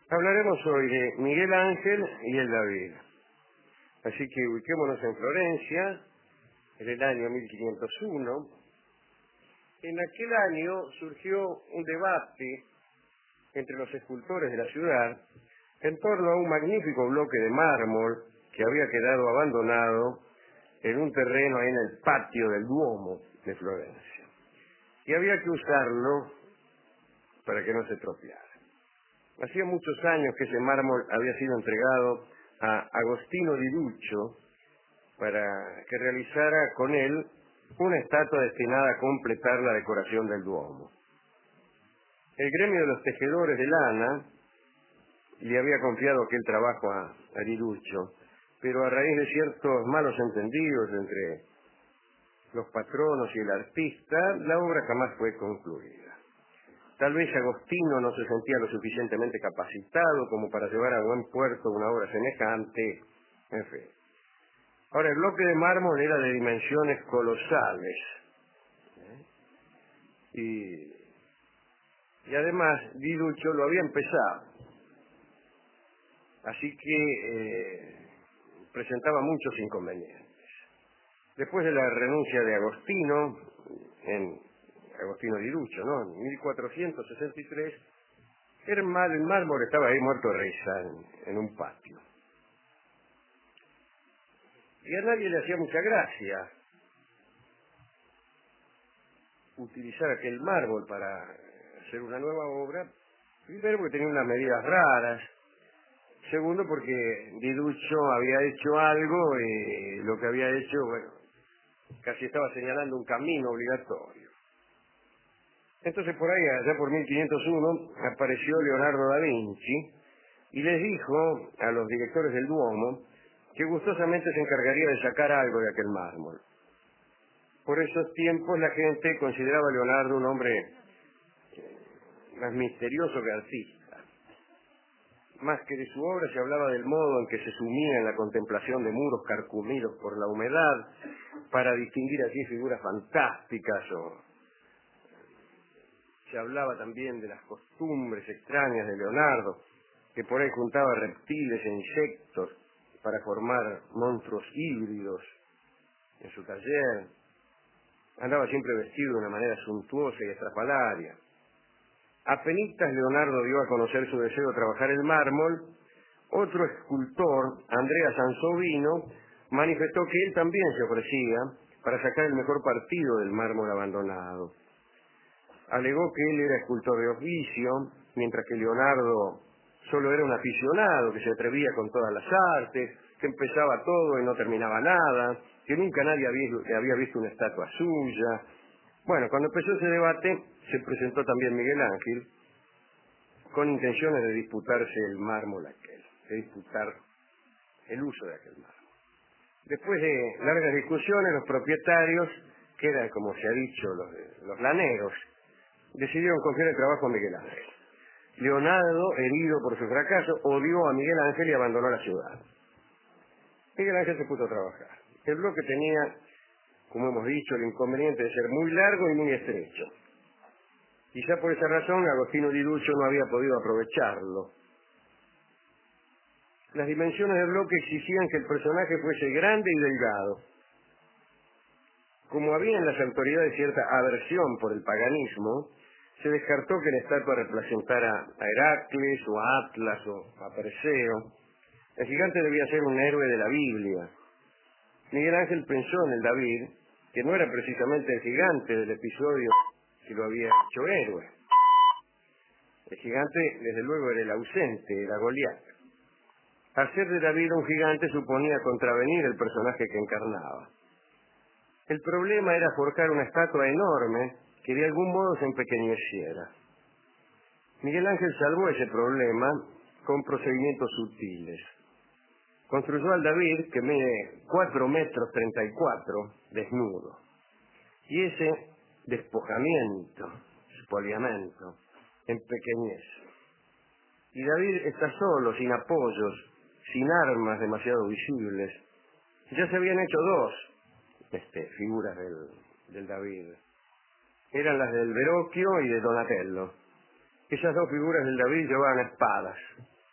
Hablaremos hoy de Miguel Ángel y el David. Así que ubiquémonos en Florencia, en el año 1501. En aquel año surgió un debate entre los escultores de la ciudad en torno a un magnífico bloque de mármol que había quedado abandonado en un terreno ahí en el patio del Duomo de Florencia. Y había que usarlo para que no se tropeara. Hacía muchos años que ese mármol había sido entregado a Agostino di Duccio para que realizara con él una estatua destinada a completar la decoración del Duomo. El gremio de los tejedores de lana le había confiado aquel trabajo a di Duccio, pero a raíz de ciertos malos entendidos entre los patronos y el artista, la obra jamás fue concluida. Tal vez Agostino no se sentía lo suficientemente capacitado como para llevar a buen puerto una obra semejante, en fin. Ahora, el bloque de mármol era de dimensiones colosales. Y además, Di Duccio lo había empezado. Así que presentaba muchos inconvenientes. Después de la renuncia de Agostino di Duccio, ¿no? En 1463, el mármol estaba ahí muerto de risa en un patio. Y a nadie le hacía mucha gracia utilizar aquel mármol para hacer una nueva obra. Primero porque tenía unas medidas raras. Segundo porque Di Duccio había hecho algo y lo que había hecho, bueno, casi estaba señalando un camino obligatorio. Entonces por ahí, allá por 1501, apareció Leonardo da Vinci y les dijo a los directores del Duomo que gustosamente se encargaría de sacar algo de aquel mármol. Por esos tiempos la gente consideraba a Leonardo un hombre más misterioso que artista. Más que de su obra se hablaba del modo en que se sumía en la contemplación de muros carcomidos por la humedad para distinguir allí figuras fantásticas, o se hablaba también de las costumbres extrañas de Leonardo, que por ahí juntaba reptiles e insectos para formar monstruos híbridos en su taller. Andaba siempre vestido de una manera suntuosa y estrafalaria. Apenitas Leonardo dio a conocer su deseo de trabajar el mármol, otro escultor, Andrea Sansovino, manifestó que él también se ofrecía para sacar el mejor partido del mármol abandonado. Alegó que él era escultor de oficio, mientras que Leonardo solo era un aficionado que se atrevía con todas las artes, que empezaba todo y no terminaba nada, que nunca nadie había visto una estatua suya. Bueno, cuando empezó ese debate, se presentó también Miguel Ángel, con intenciones de disputarse el mármol aquel, de disputar el uso de aquel mármol. Después de largas discusiones, los propietarios, que eran, como se ha dicho, los laneros, decidieron confiar el trabajo a Miguel Ángel. Leonardo, herido por su fracaso, odió a Miguel Ángel y abandonó la ciudad. Miguel Ángel se puso a trabajar. El bloque tenía, como hemos dicho, el inconveniente de ser muy largo y muy estrecho. Quizá por esa razón Agostino di Duccio no había podido aprovecharlo. Las dimensiones del bloque exigían que el personaje fuese grande y delgado. Como había en las autoridades cierta aversión por el paganismo, se descartó que la estatua representara a Heracles o a Atlas o a Perseo. El gigante debía ser un héroe de la Biblia. Miguel Ángel pensó en el David, que no era precisamente el gigante del episodio que lo había hecho héroe. El gigante, desde luego, era el ausente, era Goliat. Hacer de David un gigante suponía contravenir el personaje que encarnaba. El problema era forjar una estatua enorme que de algún modo se empequeñeciera. Miguel Ángel salvó ese problema con procedimientos sutiles. Construyó al David, que mide 4 metros 34, desnudo. Y ese despojamiento, espoliamiento, empequeñece. Y David está solo, sin apoyos, sin armas demasiado visibles. Ya se habían hecho 2 figuras del David. Eran las del Verrocchio y de Donatello. Esas 2 figuras del David llevaban espadas.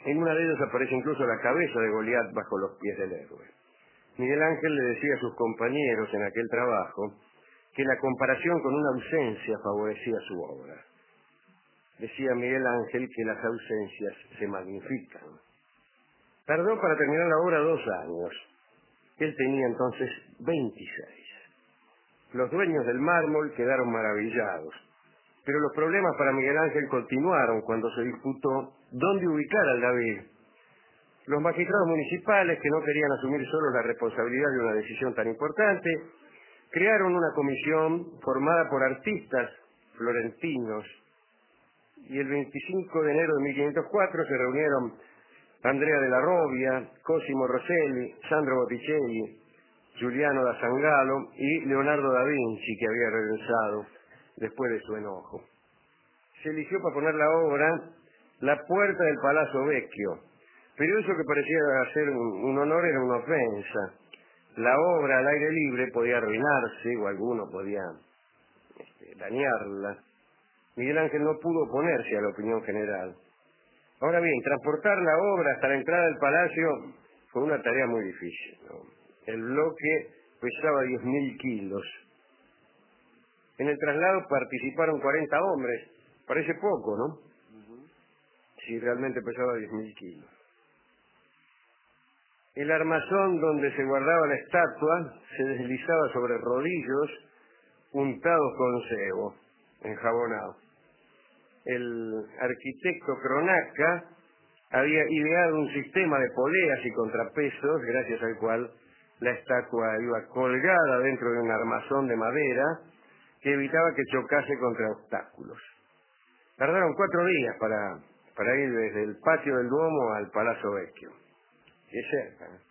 En una de ellas aparece incluso la cabeza de Goliat bajo los pies del héroe. Miguel Ángel le decía a sus compañeros en aquel trabajo que la comparación con una ausencia favorecía su obra. Decía Miguel Ángel que las ausencias se magnifican. Tardó para terminar la obra 2 años. Él tenía entonces 26. Los dueños del mármol quedaron maravillados, pero los problemas para Miguel Ángel continuaron cuando se disputó dónde ubicar al David. Los magistrados municipales, que no querían asumir solos la responsabilidad de una decisión tan importante, crearon una comisión formada por artistas florentinos, y el 25 de enero de 1504 se reunieron Andrea de la Robbia, Cosimo Rosselli, Sandro Botticelli, Giuliano da Sangallo y Leonardo da Vinci, que había regresado después de su enojo. Se eligió para poner la obra La puerta del Palazzo Vecchio, pero eso que parecía ser un honor era una ofensa. La obra al aire libre podía arruinarse o alguno podía dañarla. Miguel Ángel no pudo oponerse a la opinión general. Ahora bien, transportar la obra hasta la entrada del palacio fue una tarea muy difícil, ¿no? El bloque pesaba 10.000 kilos. En el traslado participaron 40 hombres. Parece poco, ¿no? Si realmente pesaba 10.000 kilos. El armazón donde se guardaba la estatua se deslizaba sobre rodillos untados con sebo, enjabonado. El arquitecto Cronaca había ideado un sistema de poleas y contrapesos, gracias al cual la estatua iba colgada dentro de un armazón de madera que evitaba que chocase contra obstáculos. Tardaron 4 días para ir desde el patio del Duomo al Palazzo Vecchio. Es cerca, ¿no?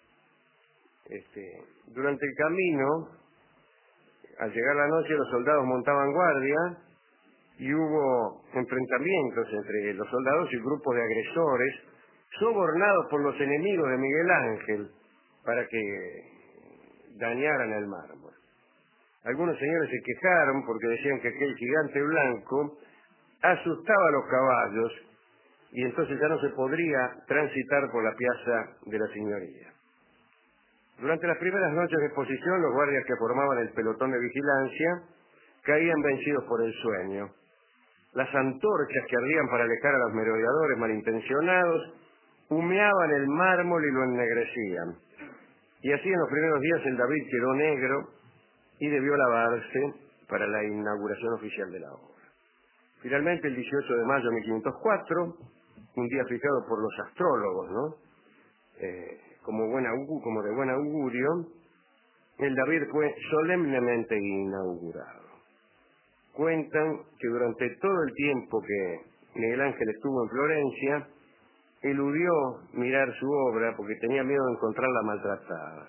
Durante el camino, al llegar la noche, los soldados montaban guardia y hubo enfrentamientos entre los soldados y grupos de agresores sobornados por los enemigos de Miguel Ángel para que dañaran el mármol. Algunos señores se quejaron porque decían que aquel gigante blanco asustaba a los caballos y entonces ya no se podría transitar por la piazza de la Signoria. Durante las primeras noches de exposición, los guardias que formaban el pelotón de vigilancia caían vencidos por el sueño. Las antorchas que ardían para alejar a los merodeadores malintencionados humeaban el mármol y lo ennegrecían. Y así en los primeros días el David quedó negro y debió lavarse para la inauguración oficial de la obra. Finalmente, el 18 de mayo de 1504, un día fijado por los astrólogos, ¿no? Como de buen augurio, el David fue solemnemente inaugurado. Cuentan que durante todo el tiempo que Miguel Ángel estuvo en Florencia, eludió mirar su obra porque tenía miedo de encontrarla maltratada.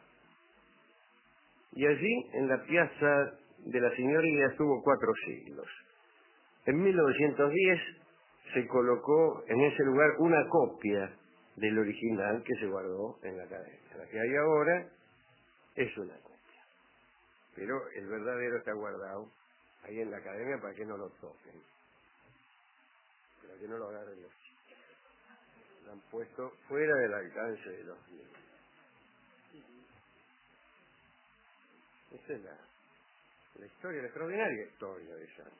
Y allí, en la piazza de la Signoria, estuvo 4 siglos. En 1910 se colocó en ese lugar una copia del original que se guardó en la academia. La que hay ahora es una copia, pero el verdadero está guardado ahí en la academia para que no lo toquen, para que no lo agarren los chicos. Lo han puesto fuera del alcance de los niños. Esa es la historia, la extraordinaria historia de esa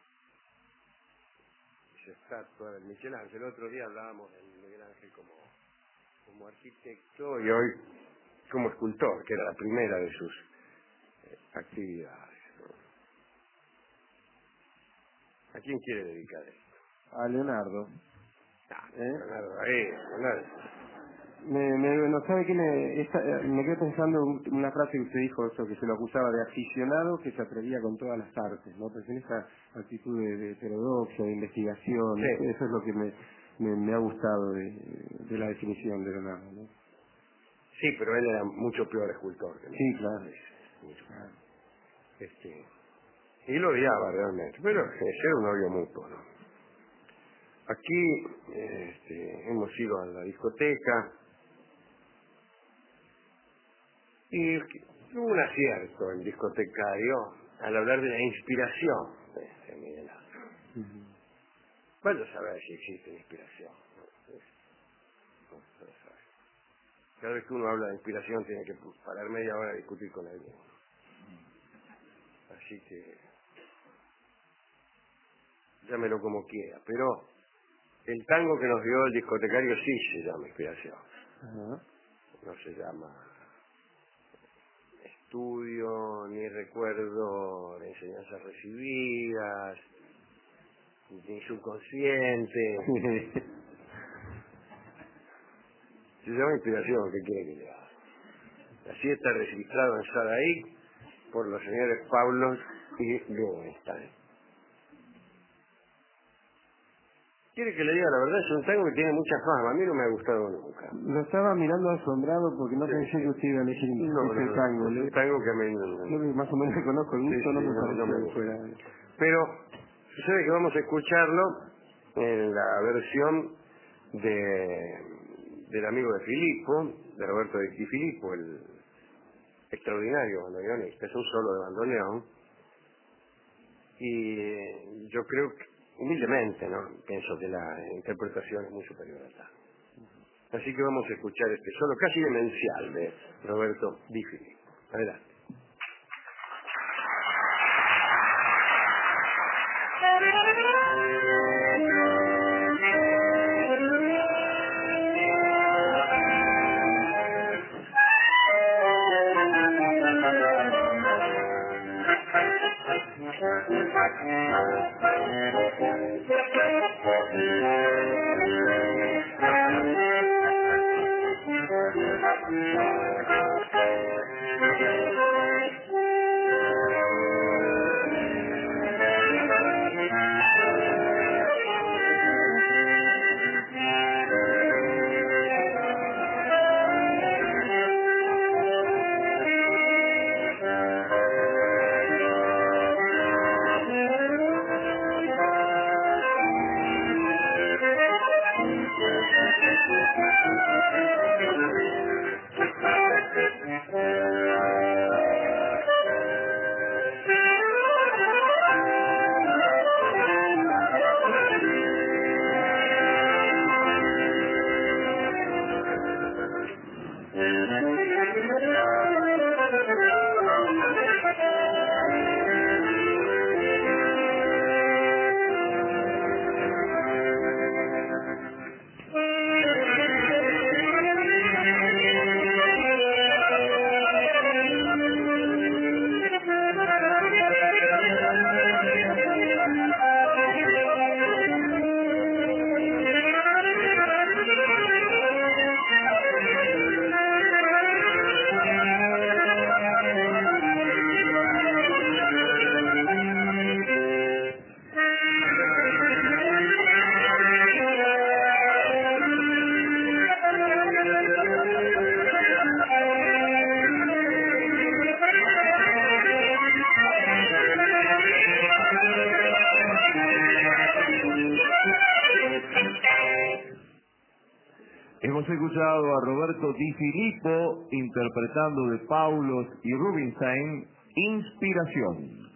estatua del Miguel Ángel. El otro día hablábamos de Miguel Ángel como arquitecto y hoy como escultor, que era la primera de sus actividades, ¿no? ¿A quién quiere dedicar esto? A Leonardo. Leonardo. No sabe qué me quedé pensando una frase que usted dijo, eso, que se lo acusaba de aficionado que se atrevía con todas las artes, ¿no? Pues en esa actitud de heterodoxia, de investigación, Sí. eso es lo que me ha gustado de la definición de Leonardo, ¿no? Sí, pero él era mucho peor escultor que Sí, claro. claro. Y lo odiaba realmente, pero era un odio mutuo, ¿no? Aquí hemos ido a la discoteca y hubo un acierto el discotecario al hablar de la inspiración de Miguel Ángel. Vaya a saber si existe inspiración, ¿no? Cada vez que uno habla de inspiración tiene que parar media hora a discutir con alguien. Así que llámelo como quiera. Pero el tango que nos dio el discotecario sí se llama inspiración. No se llama estudio, ni recuerdo de enseñanzas recibidas, ni subconsciente. Se llama inspiración, ¿qué quiere que le haga? Así está registrado en Sadaí por los señores Pavlos y Rubinstein. Quiere que le diga la verdad, es un tango que tiene mucha fama, a mí no me ha gustado nunca. Lo estaba mirando asombrado porque no pensé que usted iba a elegir ese tango. Es un tango que a mí yo más o menos conozco el gusto, no me pareció me fuera. Pero sucede que vamos a escucharlo en la versión del amigo de Filippo, de Roberto Di Filippo, el extraordinario bandoneonista. Es un solo de bandoneón. Y yo creo que, humildemente, ¿no?, pienso que la interpretación es muy superior a esta. Así que vamos a escuchar este solo casi demencial de Roberto Di Filippo. Adelante. Hemos escuchado a Roberto Di Filippo interpretando de Pavlos y Rubinstein, Inspiración.